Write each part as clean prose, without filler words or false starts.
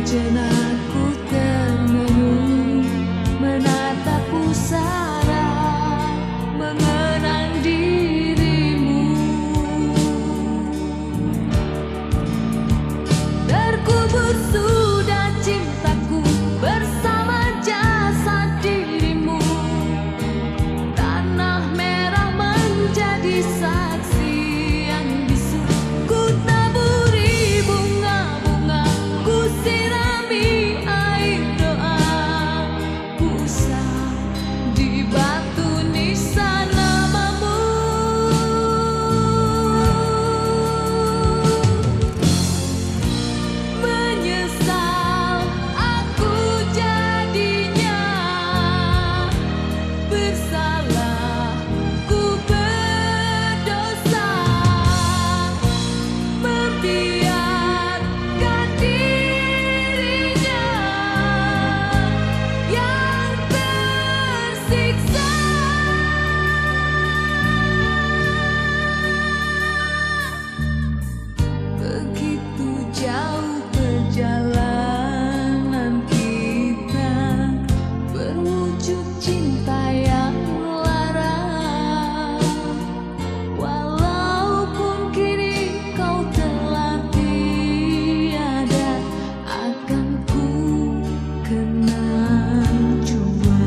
Sejenak ku termenung, menatap pusara, mengenang dirimu. Terkubur sudah cintaku bersama jasad dirimu. Tanah merah menjadi saksi yang bisu. Ku taburi bunga-bunga, ku sirami air doa, ku usap di batu nisan namamu. Menyesal aku jadinya, bersalah ku berdosa, membiarkan dirinya yang tersiksa. Begitu jauh perjalanan kita, berwujud cinta yang lara. Walaupun kini kau telah tiada, akan ku kenang jua.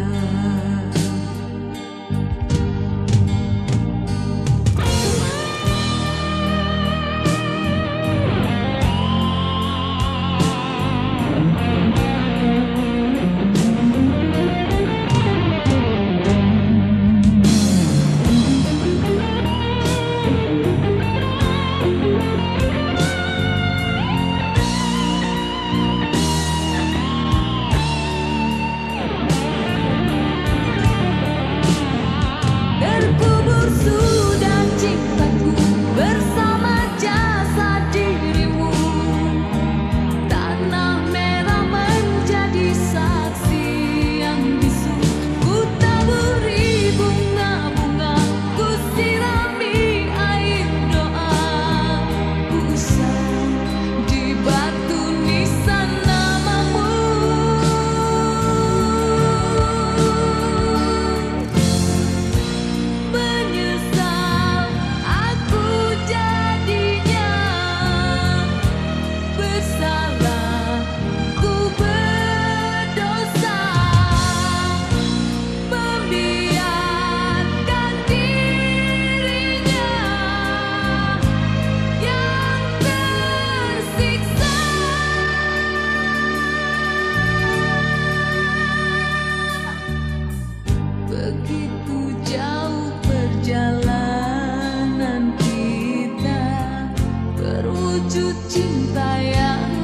Terkubur sudah cintaku bersama jasad dirimu. Tanah merah menjadi saksi yang bisu. Ku taburi bunga-bunga, ku sirami air doa, ku usap di batu nisan namamu. Menyesal aku jadinya, bersalah ku berdosa, membiarkan dirinya yang tersiksa. Begitu jauh perjalanan kita, berwujud cinta yang